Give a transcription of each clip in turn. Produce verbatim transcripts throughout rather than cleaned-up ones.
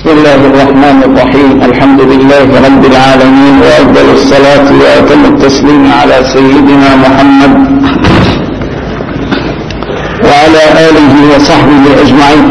بسم الله الرحمن الرحيم. الحمد لله رب العالمين، وأفضل الصلاة وأتم التسليم على سيدنا محمد وعلى آله وصحبه أجمعين.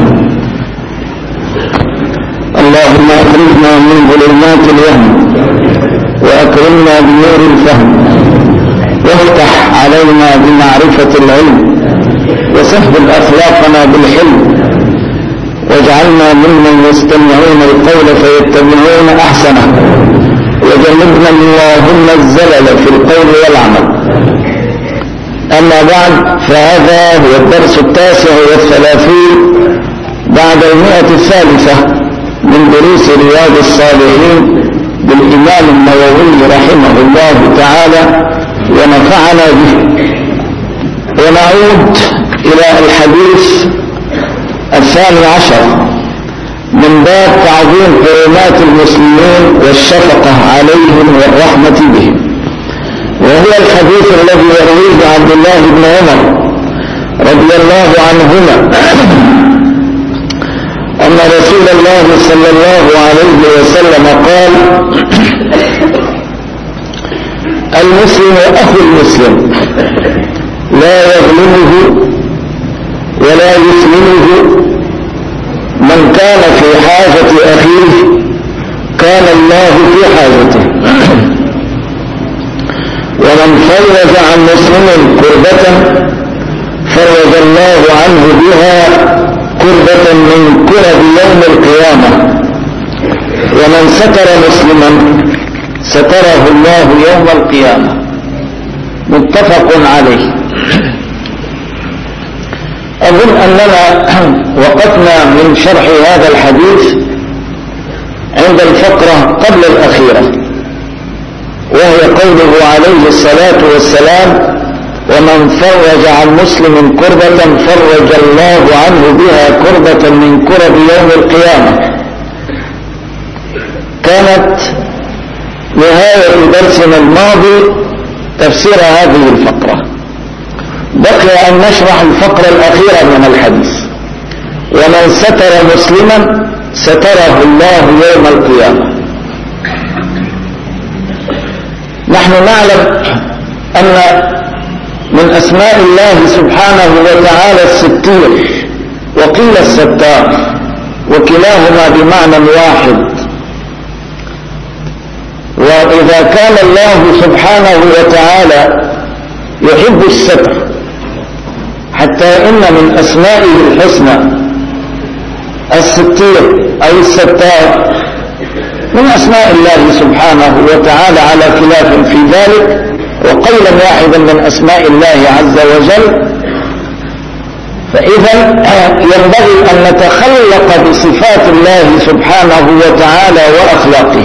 اللهم أخرجنا من ظلمات الوهم وأكرمنا بنور الفهم، وافتح علينا بمعرفة العلم، وسهل أخلاقنا بالحلم، واجعلنا ممن يستمعون القول فيتبعون أحسنه، وجنبنا اللهم الزلل في القول والعمل. أما بعد، فهذا هو الدرس التاسع والثلاثين بعد المئة الثالثة من دروس رياض الصالحين بالإمام النووي رحمه الله تعالى ونفعنا به. ونعود إلى الحديث الثاني عشر من باب تعظيم حرمات المسلمين والشفقة عليهم والرحمة بهم، وهو الحديث الذي يرويه عبد الله بن عمر رضي الله عنهما أن رسول الله صلى الله عليه وسلم قال: المسلم أخو المسلم، لا يظلمه ولا يسلمه، من كان في حاجة أخيه كان الله في حاجته، ومن فرج عن مسلم كربة فرج الله عنه بها كربة من كرب يوم القيامة، ومن ستر مسلما ستره الله يوم القيامة. متفق عليه. أظن أننا وقفنا من شرح هذا الحديث عند الفقرة قبل الأخيرة، وهي قوله عليه الصلاة والسلام: ومن فرج عن مسلم كربة فرج الله عنه بها كربة من كرب يوم القيامة. كانت نهاية درسنا الماضي تفسير هذه الفقرة، بقي أن نشرح الفقرة الأخيرة من الحديث: ومن ستر مسلما ستره الله يوم القيامة. نحن نعلم أن من أسماء الله سبحانه وتعالى الستير وقيل الستار، وكلاهما بمعنى واحد. وإذا كان الله سبحانه وتعالى يحب الستر، حتى إن من أسمائه الحسنى الستير أو الستار من أسماء الله سبحانه وتعالى على خلاف في ذلك، وقولا واحدا من أسماء الله عز وجل. فإذا ينبغي أن نتخلق بصفات الله سبحانه وتعالى وأخلاقه،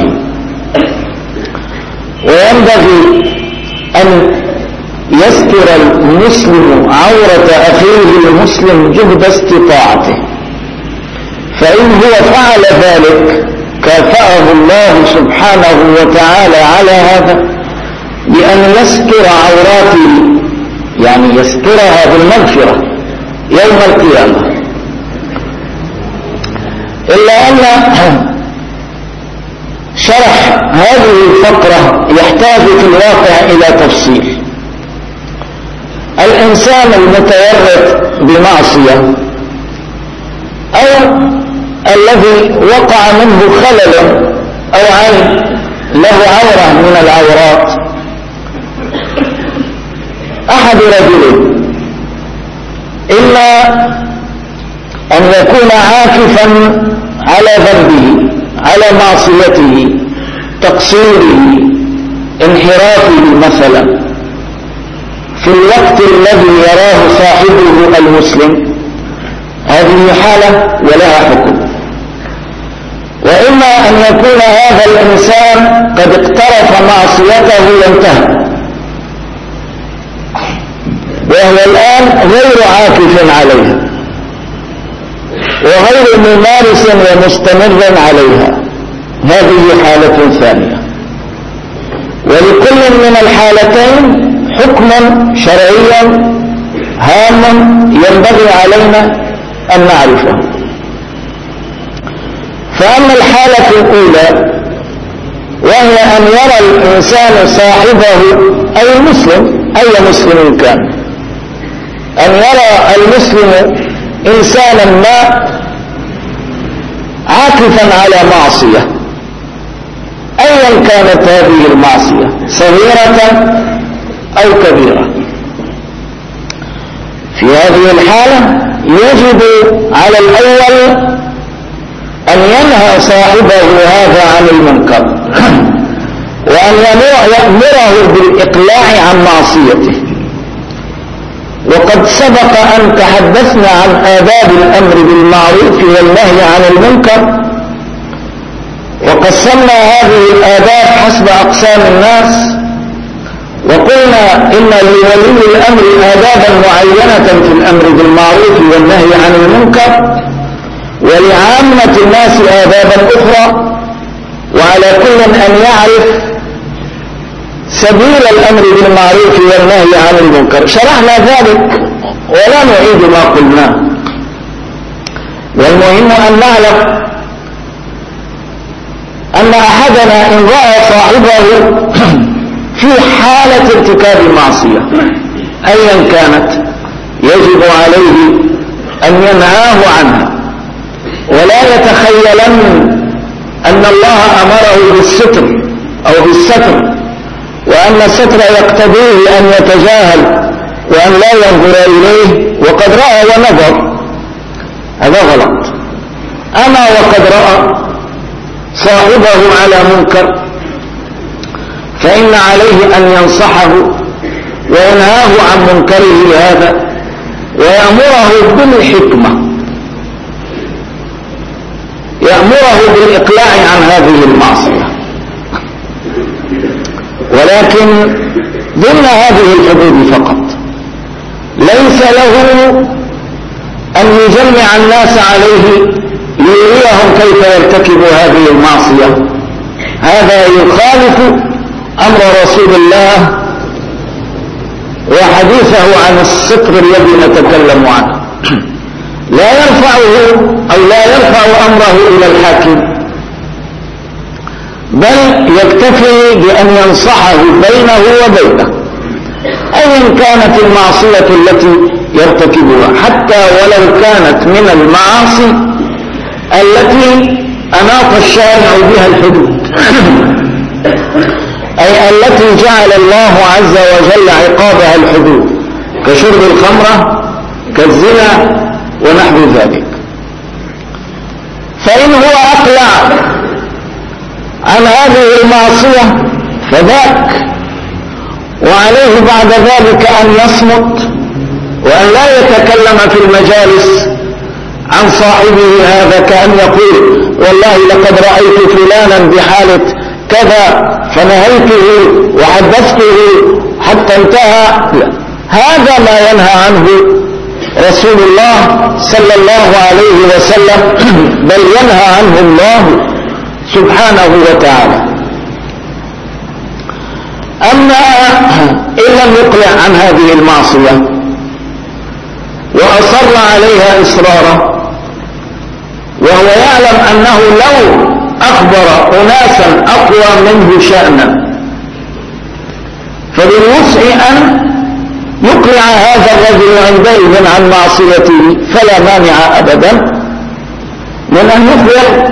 وينبغي أن يستر المسلم عورة أخيه المسلم جهد استطاعته، فإن هو فعل ذلك كافأه الله سبحانه وتعالى على هذا بأن يستر عوراته، يعني يسترها بالمغفرة يوم القيامة. إلا أن شرح هذه الفقرة يحتاج في الواقع إلى تفصيل. الإنسان المتورط بمعصية أو الذي وقع منه خلل أو عين له عورة من العورات، أحد رجلين: إما أن يكون عاكفا على ذنبه، على معصيته، تقصيره، انحرافه مثلا في الوقت الذي يراه صاحبه المسلم، هذه حالة ولها حكم. وإما أن يكون هذا الإنسان قد اقترف معصيته وانتهى، وهو الآن غير عاكف عليها وغير ممارس ومستمر عليها، هذه حالة ثانية. ولكل من الحالتين حكما شرعيا هاما ينبغي علينا أن نعرفه. فأما الحالة الأولى وهي أن يرى الإنسان صاحبه أي المسلم أي مسلم كان، أن يرى المسلم إنسانا ما عاكفا على معصية أيا كانت هذه المعصية صغيرة أو كبيرة. في هذه الحالة يجب على الأول أن ينهى صاحبه هذا عن المنكر وأن يأمره بالإقلاع عن معصيته. وقد سبق أن تحدثنا عن آداب الأمر بالمعروف والنهي عن المنكر، وقسمنا هذه الآداب حسب أقسام الناس، وقلنا إن لولي الأمر آدابا معينة في الأمر بالمعروف والنهي عن المنكر، ولعامة الناس آدابا أخرى، وعلى كل أن يعرف سبيل الأمر بالمعروف والنهي عن المنكر. شرحنا ذلك ولا نعيد ما قلناه، والمهم أن نعلم أن أحدنا إن رأى صاحبه في حالة ارتكاب معصية أيا كانت يجب عليه أن ينهاه عنها، ولا يتخيلن أن الله أمره بالستر أو بالستر، وأن الستر يقتضيه أن يتجاهل وأن لا ينظر إليه وقد رأى ونظر، هذا غلط. أما وقد رأى صاحبه على منكر فإن عليه أن ينصحه وينهاه عن منكره هذا ويأمره بالحكمة، يأمره بالإقلاع عن هذه المعصية، ولكن ضمن هذه الحدود فقط. ليس له أن يجمع الناس عليه ليريهم كيف يرتكب هذه المعصية، هذا يخالف أمر رسول الله وحديثه عن الستر الذي نتكلم عنه. لا يرفعه أو لا يرفع أمره إلى الحاكم، بل يكتفي بأن ينصحه بينه وبينه أيا كانت المعصية التي يرتكبها، حتى ولو كانت من المعاصي التي أناط الشارع بها الحدود أي التي جعل الله عز وجل عقابها الحدود، كشرب الخمرة كالزنا ونحو ذلك. فإن هو أقلع عن هذه المعصية فذاك، وعليه بعد ذلك أن يصمت وأن لا يتكلم في المجالس عن صاحبه هذا، كأن يقول والله لقد رأيت فلانا بحالة كذا فنهيته وحدثته حتى انتهى. لا، هذا ما ينهى عنه رسول الله صلى الله عليه وسلم، بل ينهى عنه الله سبحانه وتعالى. أما إن لم يقلع عن هذه المعصية وأصر عليها إصرارا، وهو يعلم أنه لو أخبر أناسا أقوى منه شأنا فبالوسع أن يقلع هذا الرجل عندئذ عن معصيته، فلا مانع أبدا من أن يخبر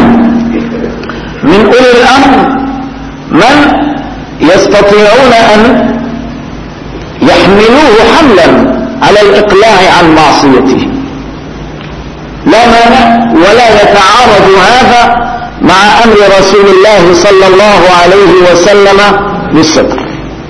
من أولي الأمر من يستطيعون أن يحملوه حملا على الإقلاع عن معصيته، لا مانع، ولا يتعارض هذا مع أمر رسول الله صلى الله عليه وسلم بالستر.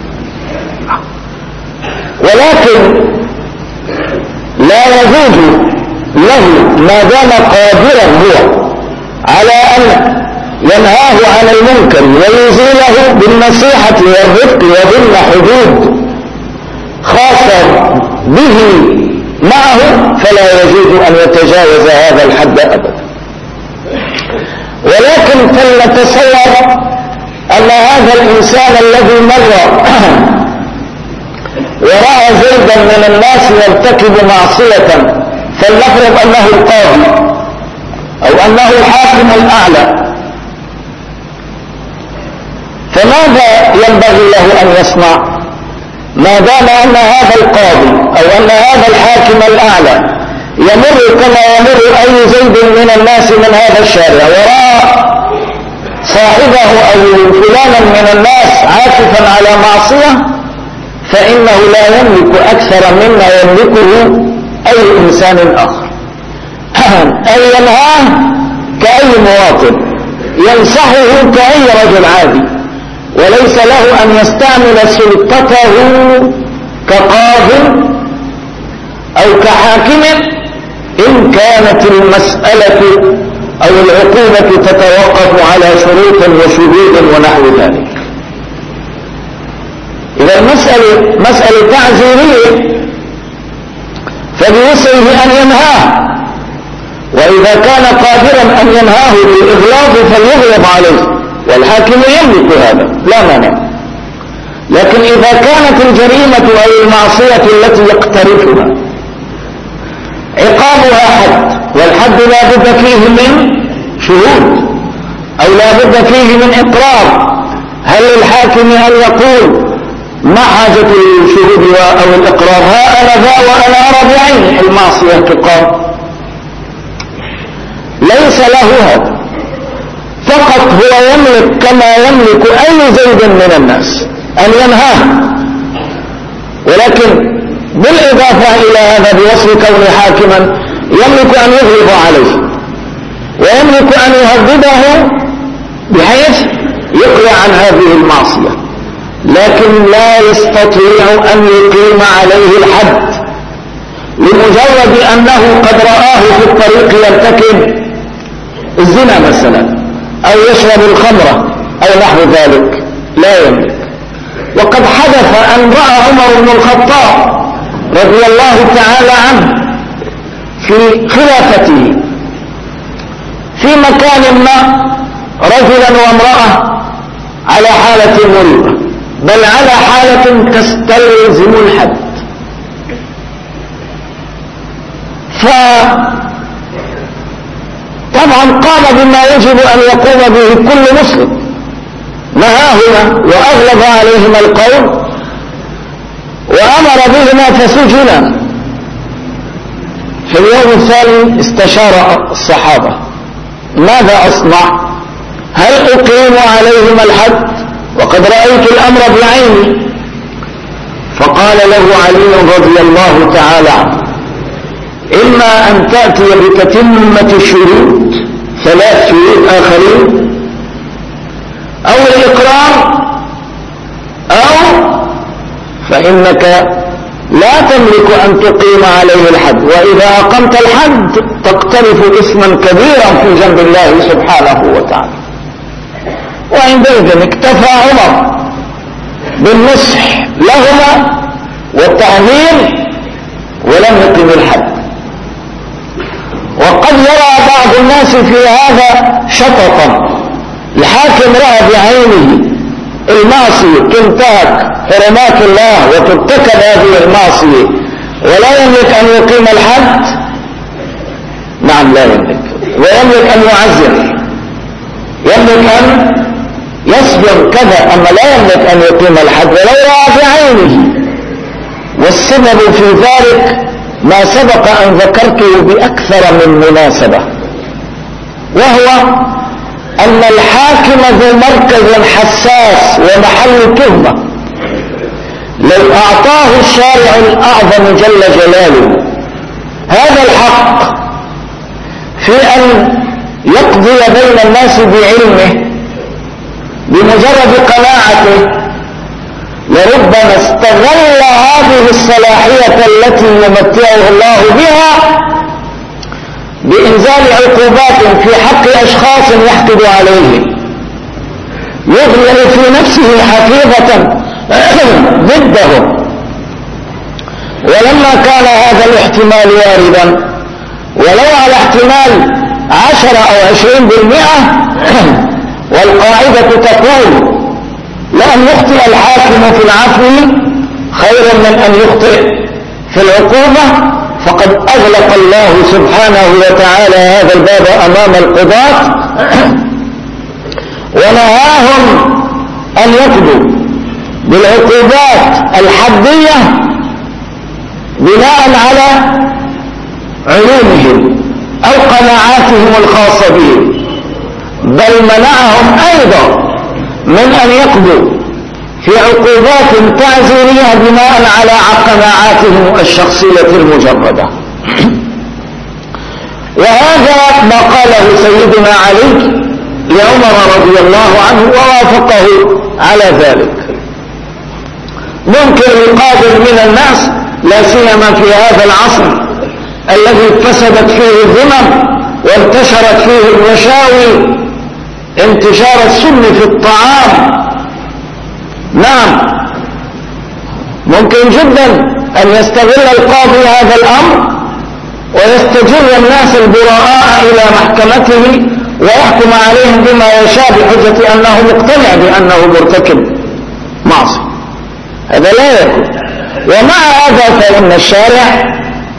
ولكن لا يجوز له ما دام قادرا هو على أن ينهاه عن المنكر ويزيله بالنصيحة والرفق وضمن حدود خاصة به معه، فلا يجوز أن يتجاوز هذا الحد أبدا. ولكن فلنتصور أن هذا الإنسان الذي مر ورأى زيدا من الناس يرتكب معصية، فلنفرض أنه القاضي أو أنه الحاكم الأعلى، فماذا ينبغي له أن يصنع ما دام أن هذا القاضي أو أن هذا الحاكم الأعلى يمر كما يمر أي زيد من الناس من هذا الشارع ورأى صاحبه أو فلانا من الناس عاكفا على معصية، فإنه لا يملك أكثر مما يملكه أي إنسان آخر، أن ينهاه كأي مواطن، ينصحه كأي رجل عادي، وليس له أن يستعمل سلطته كقاض أو كحاكم إن كانت المسألة أو العقوبة تتوقف على شروط وشهود ونحو ذلك. إذا المسألة مسألة تعزيرية، فبوسعه أن ينهاه، وإذا كان قادرا أن ينهاه بالإغلاظ فليغلظ عليه، والحاكم يملك هذا لا مانع. لكن إذا كانت الجريمة أو المعصية التي يقترفها عقابها حد، والحد لا بد فيه من شهود أو لا بد فيه من إقرار، هل للحاكم أن يقول ما حاجة الشهود أو الإقرار، ها أنا ذا وأنا أرى بعيني المعصية تقام؟ ليس له هذا، فقط هو يملك كما يملك أي زيد من الناس أن ينهاه، ولكن بالإضافة إلى هذا بوصف كونه حاكما يملك أن يغلظ عليه، ويملك أن يهدده بحيث يقلع عن هذه المعصية، لكن لا يستطيع أن يقيم عليه الحد لمجرد أنه قد رآه في الطريق يرتكب الزنا مثلا أو يشرب الخمرة أو نحو ذلك، لا يملك. وقد حدث أن رأى عمر بن الخطاب رضي الله تعالى عنه في خلافته في مكان ما رجلا وامرأة على حالة مريبة، بل على حالة تستلزم الحد، فطبعا قام بما يجب أن يقوم به كل مسلم، نهاهما وأغلب عليهما القول وأمر بهما فسجنا. في اليوم الثاني استشار الصحابة ماذا أصنع؟ هل أقيم عليهما الحد وقد رأيت الأمر بعيني؟ فقال له علي رضي الله تعالى عنه إما أن تأتي بتتمة شروط، ثلاث شروط آخرين، أو الإقرار، أو فإنك لا تملك أن تقيم عليه الحد، وإذا أقمت الحد تقترف إثما كبيرا في جنب الله سبحانه وتعالى. وعندئذ اكتفى عمر بالنصح لهما والتعليم ولم يقم الحد. وقد يرى بعض الناس في هذا شططا، الحاكم رأى بعينه المعصية تنتهك حرمات الله وترتكب هذه المعصية ولا يملك أن يقيم الحد، نعم لا يملك، ويملك أن يعزر، يملك أن يصبر كذا، أما لا يملك أن يقيم الحد ولو رأى بعينه. والسبب في ذلك ما سبق أن ذكرته بأكثر من مناسبة، وهو أن الحاكم ذو مركز حساس ومحل تهمة، لو أعطاه الشارع الأعظم جل جلاله هذا الحق في أن يقضي بين الناس بعلمه بمجرد قناعته، لربما استغل هذه الصلاحية التي يمتعه الله بها بإنزال عقوبات في حق أشخاص يحقد عليهم، يغلل في نفسه حفيظة ضدهم. ولما كان هذا الاحتمال واردا ولو على احتمال عشرة أو عشرين بالمئة، والقاعدة تقول لأن يخطئ الحاكم في العفو خير من أن يخطئ في العقوبة، فقد أغلق الله سبحانه وتعالى هذا الباب أمام القضاة ونهاهم أن يقضوا بالعقوبات الحدية بناء على علومهم أو قناعاتهم الخاصة بهم، بل منعهم أيضا من أن يقضوا في عقوبات تعزيرية بناء على قناعاتهم الشخصية المجردة. وهذا ما قاله سيدنا علي لعمر رضي الله عنه ووافقه على ذلك. ممكن يقابل من الناس لا سيما في هذا العصر الذي فسدت فيه الذمم وانتشرت فيه الرشاوي انتشار السم في الطعام. نعم، ممكن جدا أن يستغل القاضي هذا الأمر ويستجر الناس البراء إلى محكمته ويحكم عليهم بما يشاء بحجة أنه مقتنع بأنه مرتكب معصية. هذا لا يكون. ومع هذا فإن الشارع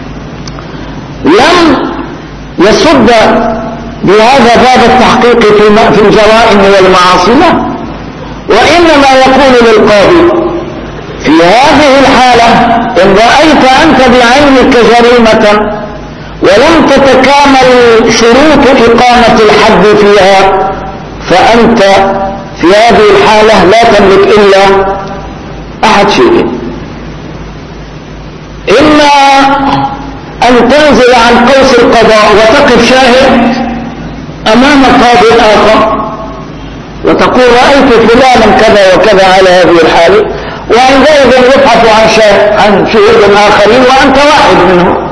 لم يسد بهذا باب التحقيق في الجرائم والمعاصي، وإنما يقول للقاضي في هذه الحالة إن رأيت أنت بعينك جريمة ولم تتكامل شروط إقامة الحد فيها فأنت في هذه الحالة لا تملك إلا أحد شيئين: إما أن تنزل عن قوس القضاء وتقف شاهد أمام قاضي آخر وتقول رأيت فلانا كذا وكذا على هذه الحالة، وعندئذ يبحث عن شاهد عن شهود آخرين وأنت واحد منهم.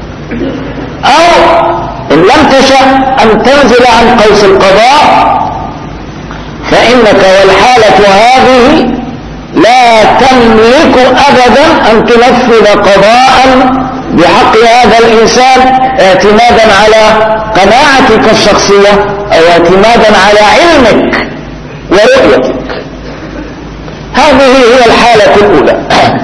أو إن لم تشأ أن تنزل عن قوس القضاء فإنك والحالة هذه لا تملك أبدا أن تنفذ قضاء بحق هذا الإنسان اعتمادا على قناعتك الشخصية أو اعتمادا على علمك ورؤيتك. هذه هي الحالة الأولى.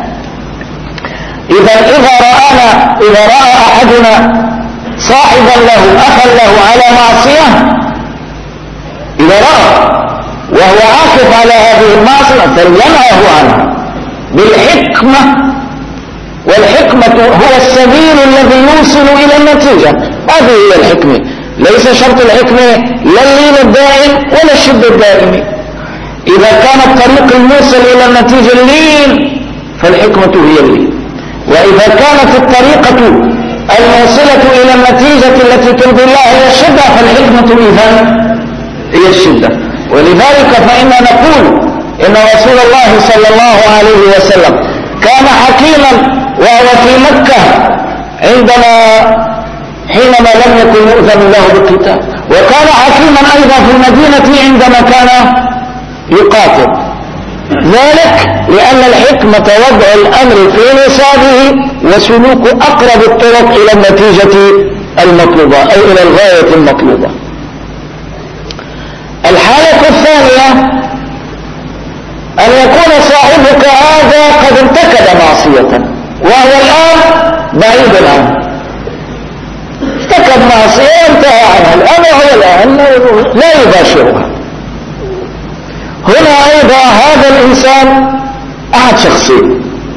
إذا إذا رأنا إذا رأى أحدنا صاحبا له أخا له على معصية، إذا رأى وهو عاكف على هذه المعصية فلينهه عنها بالحكمة، والحكمة هو السبيل الذي يوصل إلى النتيجة. هذه هي الحكمة. ليس شرط الحكمة لا اللين الدائم ولا الشد الدائم. إذا كان الطريق الموصل إلى النتيجة اللين فالحكمة هي اللين، وإذا كانت الطريقة الموصلة إلى النتيجة التي ترضي الله هي الشدة فالحكمة إذن هي الشدة. ولذلك فإننا نقول إن رسول الله صلى الله عليه وسلم كان حكيما وهو في مكة عندما حينما لم يكن مؤذن له بالقتال، وكان حكيما أيضا في المدينة عندما كان يقاتل. ذلك لأن الحكمة وضع الأمر في نصابه وسلوك أقرب الطرق إلى النتيجة المطلوبة أو إلى الغاية المطلوبة. الحالة الثانية أن يكون صاحبك هذا قد ارتكب معصية وهو الآن بعيد عنه، ارتكب معصية وانتهى عنها الآن وهو الآن لا يباشرها. هنا أيضا هذا الإنسان أحد شخصين: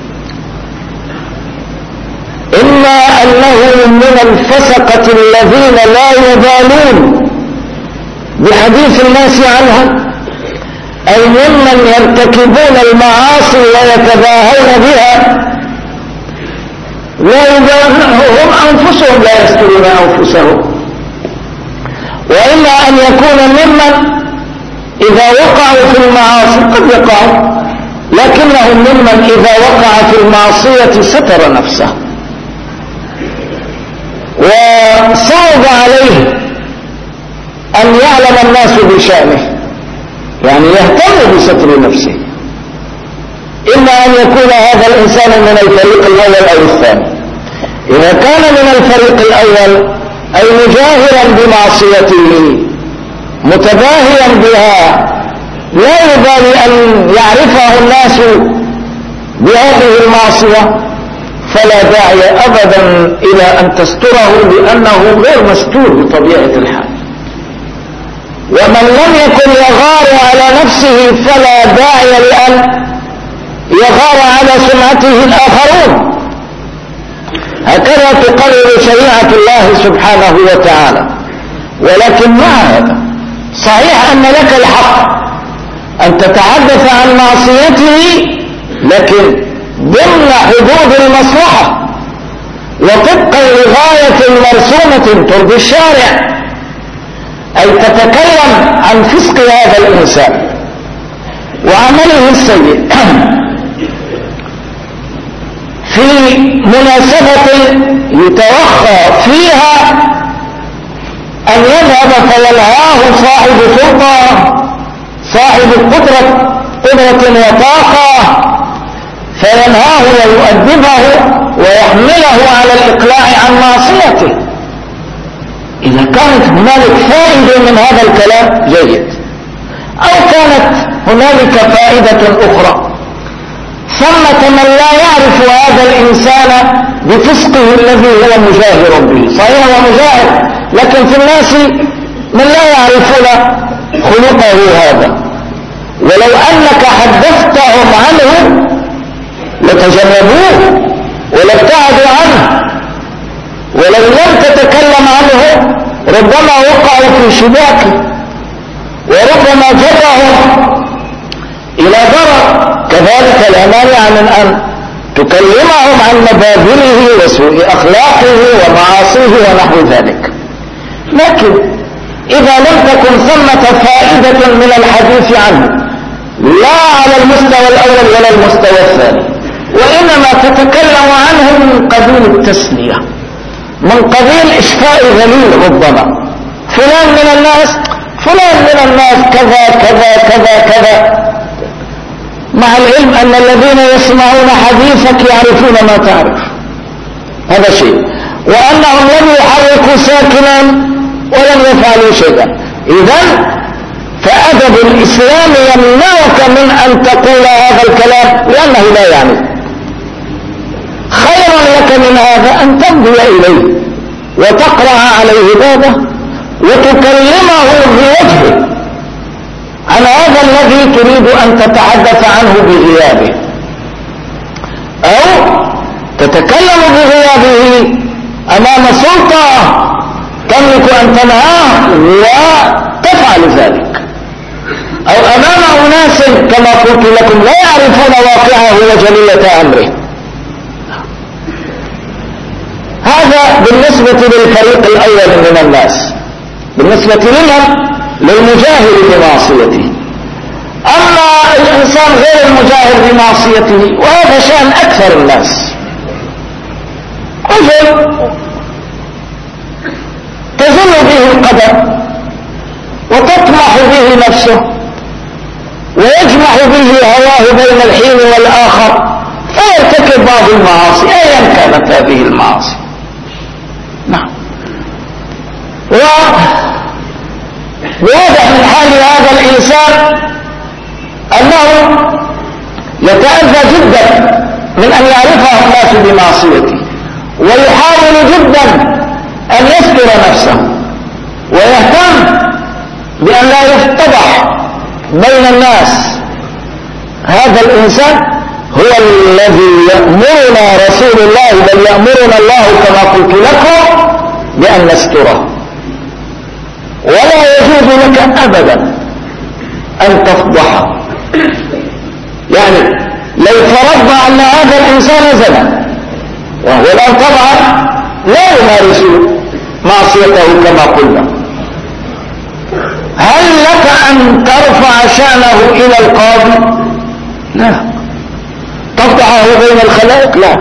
إما أنه من الفسقة الذين لا يبالون بحديث الناس عنهم، أي ممن يرتكبون المعاصي ويتباهون بها لا يبالون، هم أنفسهم لا يسترون أنفسهم. وإما أن يكون ممن إذا وقعوا في المعاصي قد يقعوا لكنهم ممن إذا وقع في المعصية ستر نفسه وصعب عليه أن يعلم الناس بشأنه، يعني يهتم بستر نفسه. إما أن يكون هذا الإنسان من الفريق الأول أو الثاني. إذا كان من الفريق الأول أي مجاهرا بمعصيته متباهيا بها لا يبالي أن يعرفه الناس بهذه المعصية، فلا داعي أبدا إلى أن تستره لأنه غير مستور بطبيعة الحال. ومن لم يكن يغار على نفسه فلا داعي لأن يغار على سمعته الآخرون. هكذا تقرر شريعة الله سبحانه وتعالى. ولكن مع هذا صحيح أن لك الحق أن تتحدث عن معصيته، لكن ضمن حدود المصلحة وطبقا لغاية مرسومة ترضي الشارع، أي تتكلم عن فسق هذا الإنسان وعمله السيء في مناسبة يتوخى فيها أن يذهب فينهاه صاحب سلطة صاحب قدرة قدرة وطاقة، فينهاه ويؤدبه ويحمله على الإقلاع عن معصيته. إذا كانت هنالك فائدة من هذا الكلام جيد، أو كانت هنالك فائدة أخرى. ثمة من لا يعرف هذا الإنسان بفسقه الذي هو مجاهر به. صحيح هو مجاهر، لكن في الناس من لا يعرفون خلقه هذا، ولو أنك حدثتهم عنه لتجنبوه ولابتعدوا عنه، ولو لم تتكلم عنه ربما وقعوا في شباك وربما جرهم إلى ضرر. كذلك لا مانع من أن تكلمهم عن مبادئه وسوء أخلاقه ومعاصيه ونحو ذلك. لكن إذا لم تكن ثمة فائدة من الحديث عنه لا على المستوى الأول ولا المستوى الثاني، وإنما تتكلم عنه من قبيل التسلية، من قبيل إشفاء غليل، ربما فلان من الناس فلان من الناس كذا كذا كذا كذا، مع العلم أن الذين يسمعون حديثك يعرفون ما تعرف، هذا شيء، وأنهم لم يحركوا ساكنا ولم يفعلوا شيئا. إذن فأدب الإسلام يمنعك من أن تقول هذا الكلام لأنه لا يعني. خيرا لك من هذا أن تمضي إليه وتقرأ عليه بابه وتكلمه بوجهه عن هذا الذي تريد أن تتحدث عنه بغيابه، أو تتكلم بغيابه أمام سلطة تملك أن تنهاه وتفعل ذلك، أو أمام أناس كما قلت لكم لا يعرفون واقعه وجلية أمره. هذا بالنسبة للفريق الأول من الناس، بالنسبة لمن؟ للمجاهر بمعصيته. أما الإنسان غير المجاهر بمعصيته وهذا شأن أكثر الناس، رجل تزل به القدم وتطمح به نفسه ويجمع به هواه بين الحين والآخر فيرتكب بعض المعاصي أيا كانت هذه المعاصي. نعم، وواضح من حال هذا الإنسان أنه يتأذى جدا من أن يعرفه الناس بمعصيته، ويحاول جدا أن يستر نفسه ويهتم بأن لا يفتضح بين الناس. هذا الإنسان هو الذي يأمرنا رسول الله، بل يأمرنا الله كما قلت لكم بأن نستره، ولا يجوز لك أبدا أن تفضحه. يعني لو فرضنا أن هذا الإنسان زنى وهو الآن طبعا لا يمارس معصيته كما قلنا، هل لك أن ترفع شأنه إلى القاضي؟ لا. تفضحه بين الخلائق؟ لا.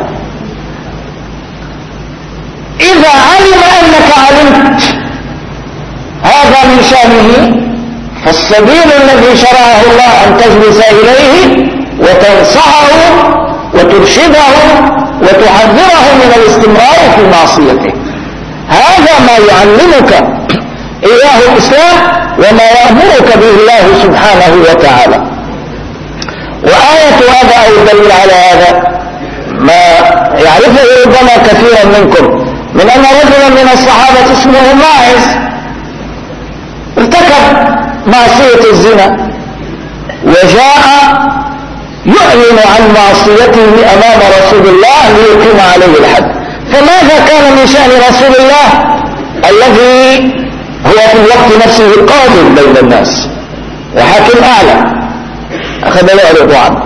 إذا علم أنك علمت هذا من شأنه فالسبيل الذي شرعه الله أن تجلس إليه وتنصحه وترشده وتحذره من الاستمرار في معصيته. هذا ما يعلمك إياه الإسلام وما يأمرك به الله سبحانه وتعالى. وآية هذا أو الدليل على هذا ما يعرفه ربما كثيرا منكم من أن رجلا من الصحابة اسمه ماعز ارتكب معصية الزنا وجاء يعلن عن معصيته أمام رسول الله ليقيم عليه الحد. فماذا كان من شأن رسول الله الذي هو في الوقت نفسه قاضٍ بين الناس وحاكم أعلى؟ أخذ يعرض عنه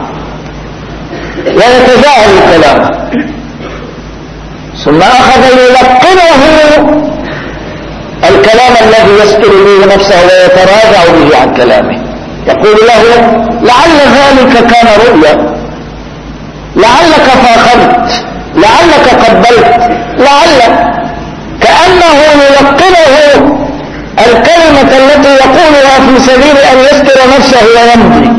ويتجاهل الكلام، ثم أخذ يلقنه الكلام الذي يستر به نفسه ويتراجع به عن كلامه، يقول له لعل ذلك كان رؤيا، لعلك فاخرت، لعلك قبلت، لعل، كأنه يلقنه الكلمة التي يقولها في سبيل أن يستر نفسه ويمضي.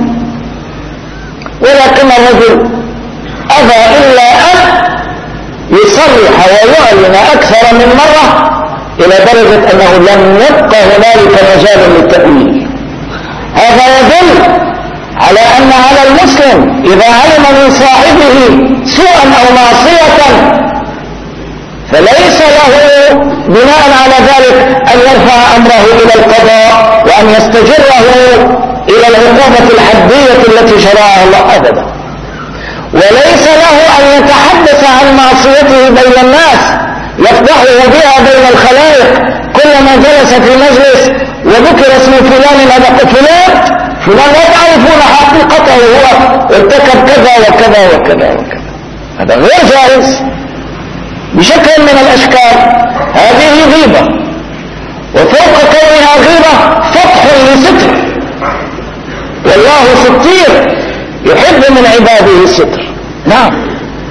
ولكن الرجل أبى إلا أن يصرح ويعلن أكثر من مرة إلى درجة أنه لم يبقى هنالك مجال للتأويل. هذا يدل على أن على المسلم إذا علم من صاحبه سوءا أو معصية فليس له بناء على ذلك أن يرفع أمره إلى القضاء وأن يستجره إلى العقوبة الحدية التي شرعها الله أبدا، وليس له أن يتحدث عن معصيته بين الناس يفضحه بها بين الخلائق. كلما جلس في مجلس وذكر اسم فلان أبقى فلان فلان لا تعرفون حقيقته، هو ارتكب كذا وكذا وكذا وكذا. هذا غير جائز بشكل من الأشكال. هذه غيبة، وفوق كونها غيبة فتح لستر، والله ستير يحب من عباده الستر. نعم،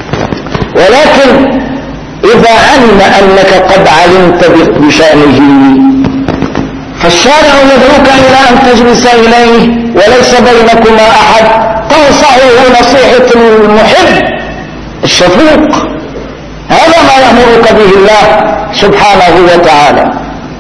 ولكن إذا علم أنك قد علمت بشأنه فالشارع يدعوك إلى أن تجلس إليه وليس بينكما أحد، تنصحه نصيحة المحب الشفوق. هذا ما يأمرك به الله سبحانه وتعالى.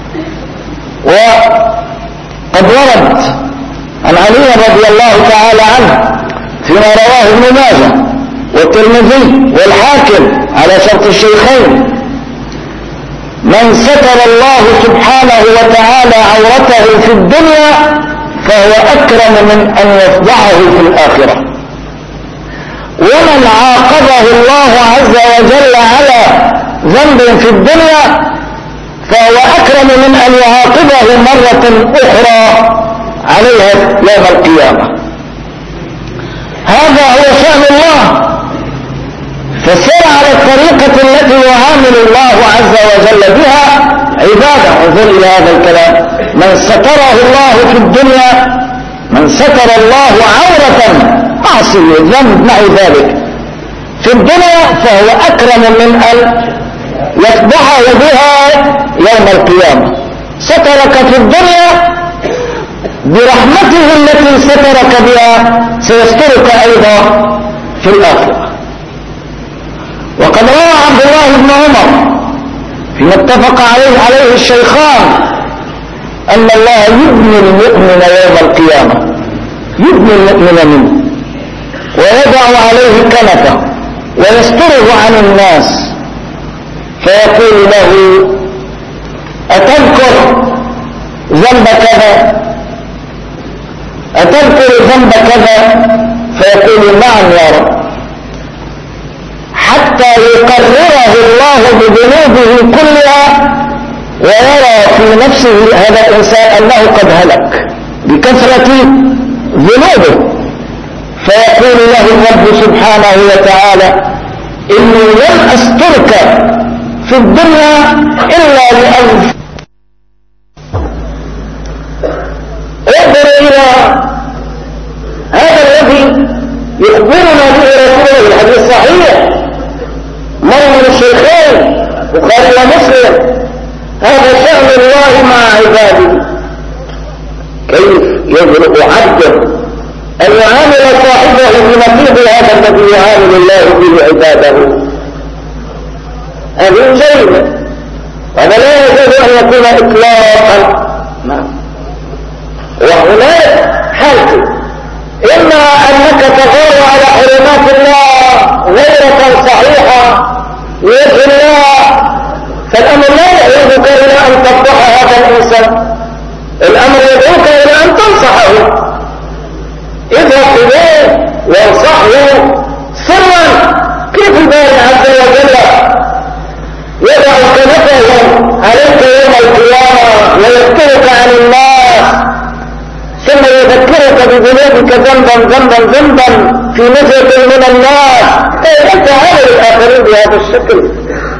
وقد ورد عن علي رضي الله تعالى عنه فيما رواه ابن ماجه والترمذي والحاكم على شرط الشيخين: من ستر الله سبحانه وتعالى عورته في الدنيا فهو أكرم من أن يفضحه في الآخرة، ومن عاقبه الله عز وجل على ذنب في الدنيا فهو أكرم من أن يعاقبه مرة أخرى عليها يوم القيامة. هذا هو شأن الله، فسير على الطريقة التي يعامل الله عز وجل بها عباده. انظر إلى هذا الكلام: من ستره الله في الدنيا، من ستر الله عورة معصية ذنب نحو ذلك في الدنيا فهو أكرم من أن يفضحه بها يوم القيامة. سترك في الدنيا برحمته التي سترك بها سيسترك أيضا في الآخرة. وقد روى عبد الله بن عمر فيما اتفق عليه عليه الشيخان أن الله يبني المؤمن يوم القيامة، يبني المؤمن منه ويضع عليه كنفه ويستره عن الناس، فيقول له: أتذكر ذنب كذا؟ أتذكر ذنب كذا؟ فيقول: نعم يا رب، حتى يقرره الله بذنوبه كلها ويرى في نفسه هذا الإنسان أنه قد هلك بكثرة ذنوبه، فيقول له الرب سبحانه وتعالى: إني لم أسترك في الدنيا إلا لأن انظر إلى هذا الذي يخبرنا به رسوله الحديث الصحيح مر من الشيخين بخاري ومسلم. هذا شأن الله مع عباده، كيف يجرؤ عبده أن يعامل صاحبه بنقيض هذا الذي يعامل الله به عباده؟ هذه جيدة، هذا لا يجوز أن يكون إطلاقا. وهناك حالتين: إما أنك تغار على حرمات الله غيرة صحيحة بوجه الله، فالأمر لا يدعوك إلى أن تفضح هذا الإنسان، الأمر يدعوك إلى أن تنصحه. اذهب إليه وانصحه سرا. كيف الباري عز وجل يدع كنفه عليك يوم القيامة ويذكرك عن الناس، ثم يذكرك بذنوبك ذنبا ذنبا ذنبا في نزلة من الناس، كيف أنت عامل الآخرين بهذا الشكل؟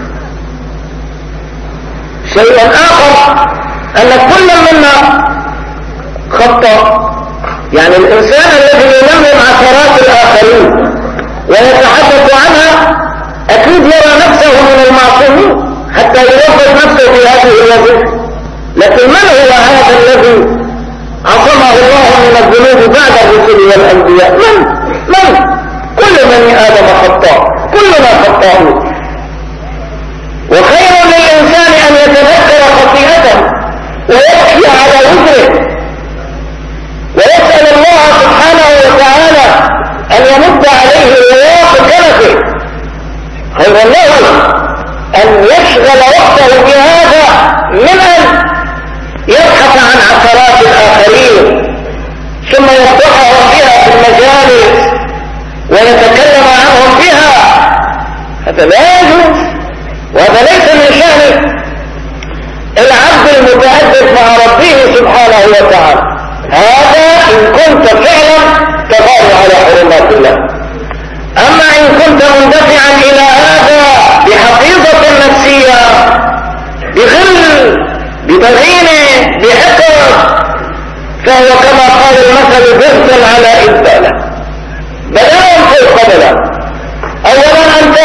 شيء آخر أن كل منا خطأ، يعني الإنسان الذي يلمم عثرات الآخرين ويتحدث عنها أكيد يرى نفسه من المعصومين حتى يوفق نفسه في هذه الوظيفة. لكن من هو هذا الذي عصمه الله من الذنوب بعد الرسل والأنبياء؟ من؟ من؟ كل بني آدم خطاء، كلنا خطاؤون. وخير للإنسان أن يتذكر خطيئته ويبكي على وزره ويسأل الله سبحانه وتعالى أن يمد عليه رياض كنفه. خير له أن يشغل وقته بهذا من أن يبحث عن عثرات الآخرين ثم يفضحهم بها في المجالس ويتكلم عنهم بها. هذا لا يجوز، وهذا ليس من شأن العبد المتأدب مع ربه سبحانه وتعالى. هذا إن كنت فعلا تغار على حرمات الله. أما إن كنت مندفعا إلى هذا بحقيقة نفسية، بغل، بضغين، بحقر، فهو كما قال المثل برسا على إبالة، بلاء فوق بلاء. أولا أنت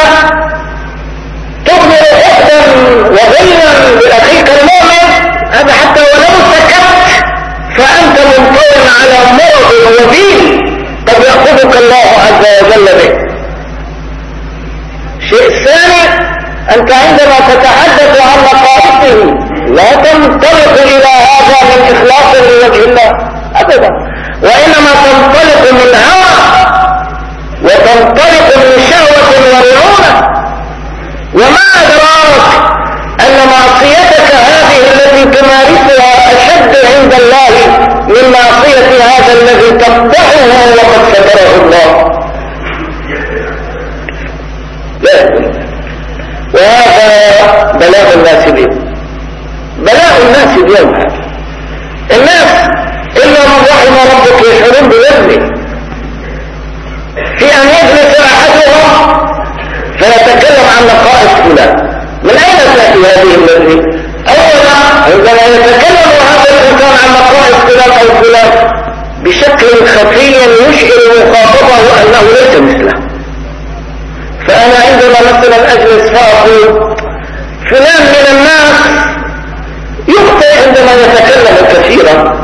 تظهر حقدا وغلا لأخيك المؤمن، هذا حتى ولو سكت فأنت منطوي على مرض وبيل قد يأخذك الله عز وجل به. الشيء الثاني، أنت عندما تتحدث عن مقاصده لا تنطلق إلى هذا من إخلاص لوجه الله أبدا، وإنما تنطلق من هوى وتنطلق من شهوة ورعونة. وما أدراك أن معصيتك هذه التي تمارسها أشد عند الله من معصية هذا الذي تقطعه وقد ستره الله. لا، وهذا بلاء الناس اليوم، بلاء الناس اليوم. هذا الناس إلا من رحم ربك يشعرون بوزنه، في أن يجلس أحدهم فيتكلم عن نقائص فلان. من أين تأتي هذه الذي؟ أولا عندما يتكلم هذا الإنسان عن نقائص فلان أو فلان بشكل خفي يشعر مخاطبه أنه ليس مثله. فأنا عندما مثلا أجلس فأقول فلان من الناس يخطئ عندما يتكلم كثيرا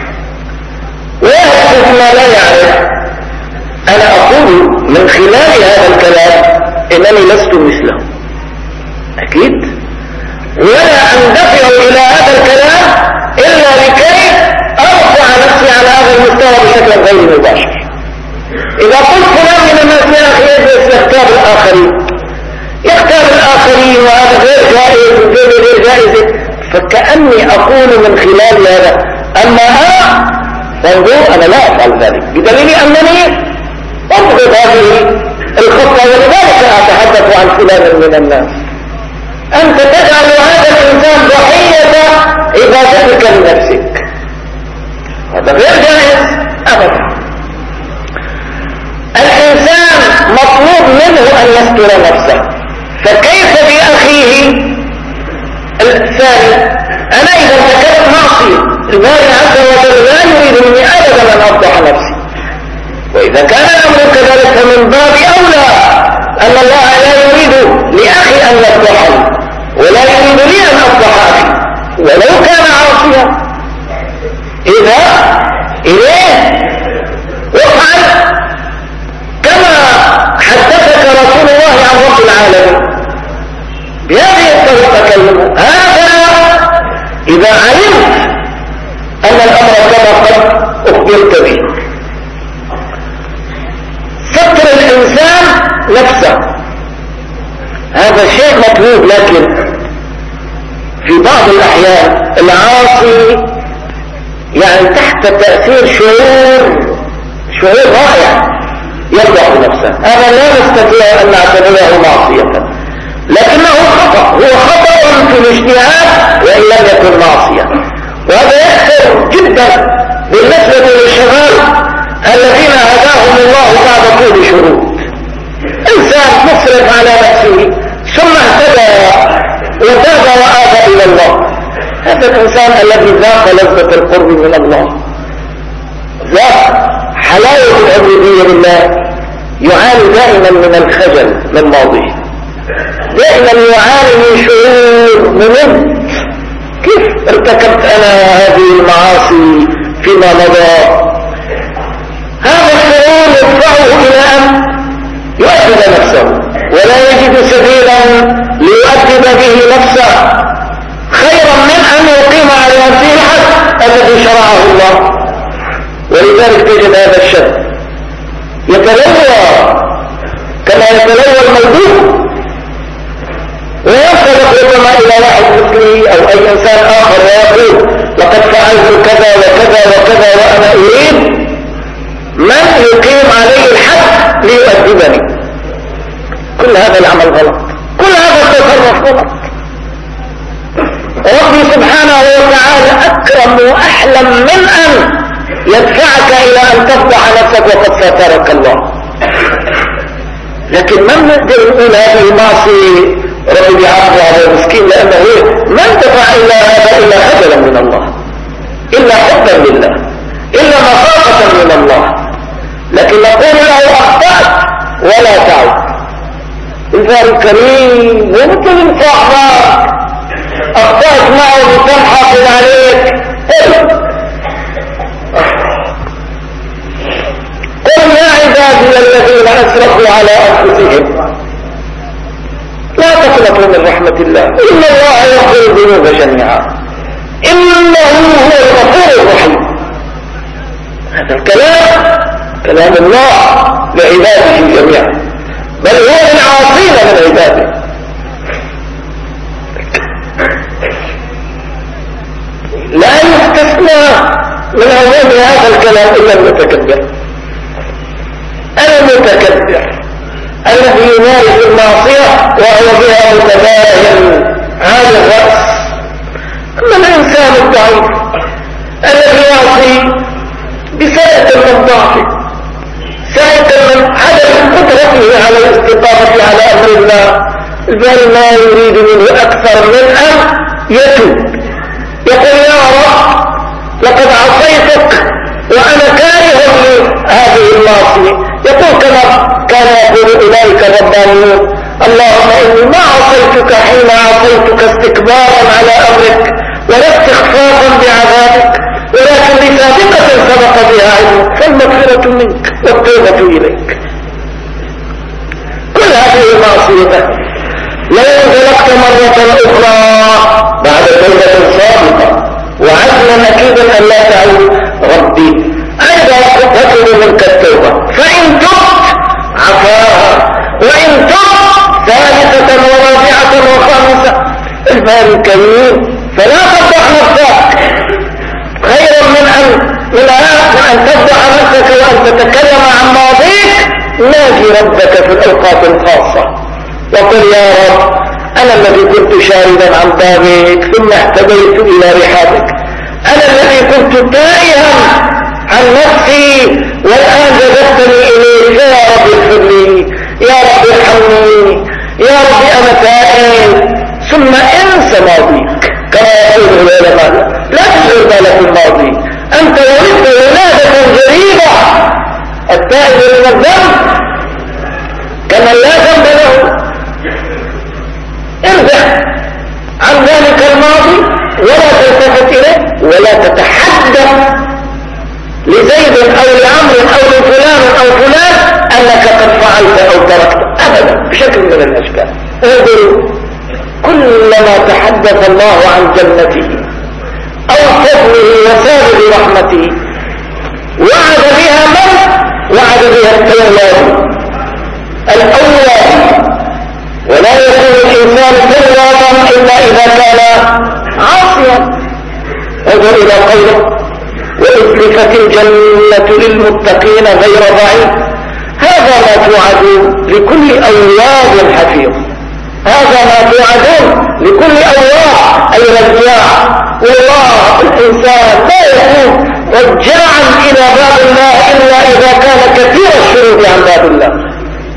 ويحدث ما لا يعرف، أنا أقول من خلال هذا الكلام إنني لست مثله أكيد، ولا أندفع إلى هذا الكلام إلا لكي أرفع نفسي على هذا المستوى بشكل غير مباشر. إذا قلت فلان من الناس يا أخي يجلس يختار الآخرين يختار الآخرين وهذا غير جائز وغير غير جائز، فكأني أقول من خلال هذا. أما أنا فانظر أنا لا أفعل ذلك بدليل أنني أبغض هذه الخطة، ولذلك أتحدث عن فلان من الناس. أنت تجعل هذا الإنسان ضحية عبادتك لنفسك، هذا غير جائز أبدا. الإنسان مطلوب منه أن يستر نفسه، فكيف بأخيه الثاني؟ أنا إذا ارتكبت معصية الباري عز وجل لا يريد مني أبدا أن أفضح نفسي، وإذا كان الأمر كذلك فمن باب أولى أن الله لا يريد لأخي أن يفضحني ولا يريد لي أن أفضح أخي ولو كان عاصيا. إذا إليه وافعل كما حدثك رسول الله عن رب العالمين بهذه الطريقة كلمة. هذا إذا علمت أن الأمر كما قد أخبرت به. ستر الإنسان نفسه هذا شيء مطلوب، لكن في بعض الأحيان العاصي يعني تحت تأثير شعور شعور رائع يرضى بنفسه، هذا لا نستطيع أن نعتبره معصية، لكنه خطأ، هو خطأ في الاجتهاد وإن لم يكن معصية. وهذا يكثر جدا بالنسبة للشباب الذين هداهم الله بعد طول شروط. إنسان مسرف على نفسه ثم اهتدى وتاب وآب إلى الله، هذا الإنسان الذي ذاق لذة القرب من الله، ذاق حلاوة العبودية لله، يعاني دائما من الخجل من ماضيه، دائما يعاني من شعور ممل، كيف ارتكبت أنا هذه المعاصي فيما مضى. هذا الشعور يدفعه إلى أن يؤدب نفسه ولا يجد سبيلا ليؤدب به نفسه خيرا من أن يقيم على نفسه الحد الذي شرعه الله. ولذلك تجد هذا الشاب يتلوى كما يتلوى الموجود، وينطلق ربما إلى واحد مثلي أو أي إنسان آخر ويقول لقد فعلت كذا وكذا وكذا وأنا أريد من يقيم عليه الحد ليؤدبني. كل هذا العمل غلط، كل هذا التصرف غلط. ربي سبحانه وتعالى أكرم وأحلم من أن يدفعك إلى أن تفضح نفسك وقد سترك الله. لكن من نقدر نقول هذه المعصية ربي يعافى هذا المسكين، لأنه من دفع إلا هذا إلا خجلا من الله، إلا حبا لله، إلا مخافة من الله. لكن نقول له أخطأت ولا تعود. الفار الكريم ومثل صاحبك أخطأت معه بتمحق عليك، قل يا عبادي الذين أسرفوا على أنفسهم لا تقنطوا من رحمة الله إن الله يغفر الذنوب جميعا إنه هو الغفور الرحيم. هذا الكلام كلام الله لعباده جميعا، بل هو للعاصين من عباده. لا يستثنى من عموم هذا الكلام إلا المتكبر، المتكبر الذي يمارس المعصية وهو بها متباهل عالي الرأس. أما الإنسان الضعيف الذي يعصي بسائة من ضعفه، سائة من عدم قدرته على الاستقامة على أمر الله، بل ما يريد منه أكثر من أن يتوب، يقول يا رب لقد عصيتك وأنا كاره لهذه المعصية. يقول كما كان يقول أولئك الربانيون اللهم إني ما عصيتك حين عصيتك استكبارا على أمرك ولا استخفافا بعذابك، ولكن لسابقة سبق بها علمك فالمغفرة منك والتوبة إليك. كل هذه المعصية لو انزلقت مرة أخرى بعد توبة صادقة وعزما أكيدا أن لا تعود ربي أيضا تطلب منك التوبة، فإن تبت عفاها، وإن تبت ثالثة ورابعة وخامسة. المال الكريم فلا تفضح نفسك خيرا من أن من أن تفضح نفسك وأن تتكلم عن ماضيك. ناجي ربك في الأوقات الخاصة وقل يا رب أنا الذي كنت شاردا عن بابك ثم اهتديت إلى رحابك، أنا الذي كنت تائها عن نفسي والآن جذبتني إليك، يا رب اغفر لي، يا رب ارحمني، يا رب أنا تائب. ثم انسى ماضيك كما يقول العلماء، لا تشغل بالك بالماضي، أنت ولدت ولادة غريبة. التائب من الذنب كمن لا ذنب له، ارجع عن ذلك الماضي ولا تلتفت إليه ولا تتحدث لزيد أو لعمر أو لفلان أو فلان أنك قد فعلت أو تركت أبدا بشكل من الأشكال. انظروا كلما تحدث الله عن جنته أو فضله وسابق رحمته وعد بها من؟ وعد بها التواب الأول، ولا يكون إذا كان عاصيا. انظر إلى قوله وأزلفت الجنة للمتقين غير بعيد. هذا ما توعدون لكل أواب حفيظ، هذا ما توعدون لكل أواب أي رجاع. والله الإنسان لا يكون رجاعا إلى باب الله إلا إذا كان كثير الشرود عن باب الله.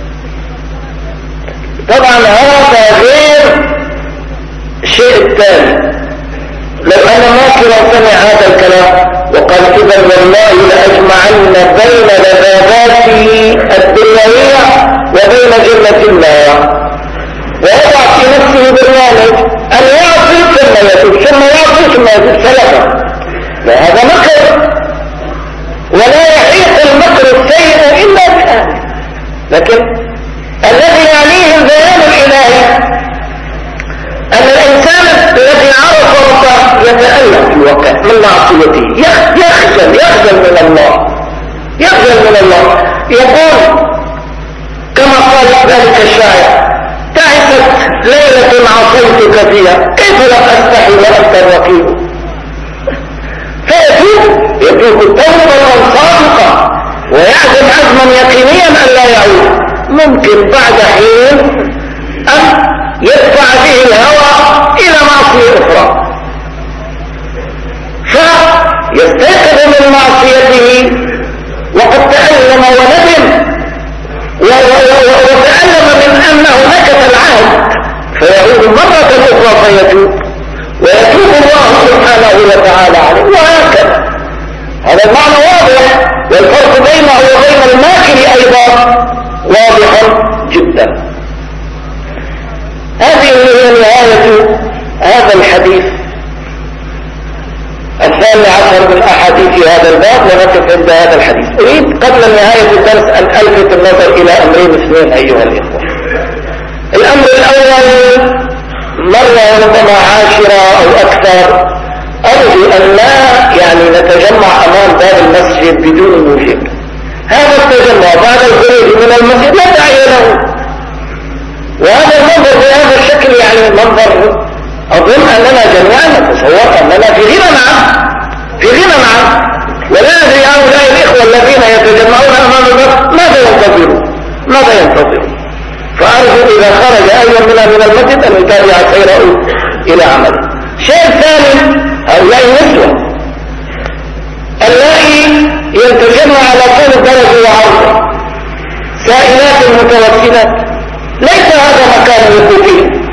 طبعا هذا غير الشيء الثاني. لو أن ماكرا سمع هذا الكلام وقال إذا والله لأجمعن بين لذاذاتي الدنيوية وبين جنة الله، ووضع في نفسه برنامج أن يعصي ثم يتوب ثم يعصي ثم يتوب سلفا، فهذا مكر، ولا يحيق المكر السيء إلا بأهله. لكن الذي يعنيه البيان الإلهي أن الإنسان الذي عرف ربه يتألم في الواقع من معصيته، يخجل يخجل من الله، يخجل من الله. يقول كما قال ذلك الشاعر: تعست ليلة عصيتك فيها كيف لم أستحي وأنت الرقيب. فيتوب يتوب توبة صادقة ويعزم عزما يقينيا أن لا يعود. ممكن بعد حين أن يدفع به الهوى إلى معصية أخرى، فيستيقظ من معصيته وقد تألم وندم وتألم من أنه نكث العهد، فيعود مرة أخرى فيتوب ويتوب الله سبحانه وتعالى عليه، وهكذا. هذا المعنى واضح، والفرق بينه وبين الماكر أيضا واضح جدا. هذه هي نهاية هذا الحديث الثاني عشر من أحاديث هذا الباب، ونقف عند هذا الحديث. أريد قبل نهاية الدرس أن ألفت النظر إلى أمرين اثنين أيها الإخوة. الأمر الأول مرة ربما عاشرة أو أكثر، أرجو أن لا يعني نتجمع أمام باب المسجد بدون موجب. هذا التجمع بعد الخروج من المسجد لا داعي له، وهذا المنظر بهذا الشكل يعني منظر أظن أننا جميعا نتصور أننا في غنى عنه، في غنى عنه. ولا أدري هؤلاء الإخوة الذين يتجمعون أمام الناس ماذا ينتظرون ماذا ينتظرون فأرجو إذا خرج أي منا من المسجد أن يتابع سيره إلى عمله. شيء ثاني، هؤلاء النسوة اللائي ينتجمع على طول الدرج وعرضه، سائلات متوسلات، ليس هذا مكان وقوفهم.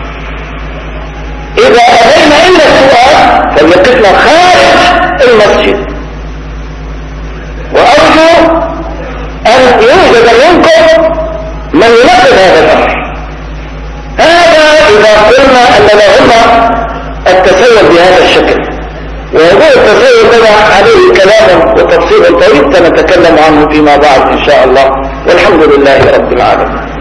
إذا أبينا إلا السؤال فليقفنا خارج المسجد. وأرجو أن يوجد منكم من ينفذ هذا الأمر. هذا إذا قلنا أن لهم التسول بهذا الشكل، وهو التسول بنا عليه كلام وتفصيل طويل سنتكلم عنه فيما بعد إن شاء الله، والحمد لله رب العالمين.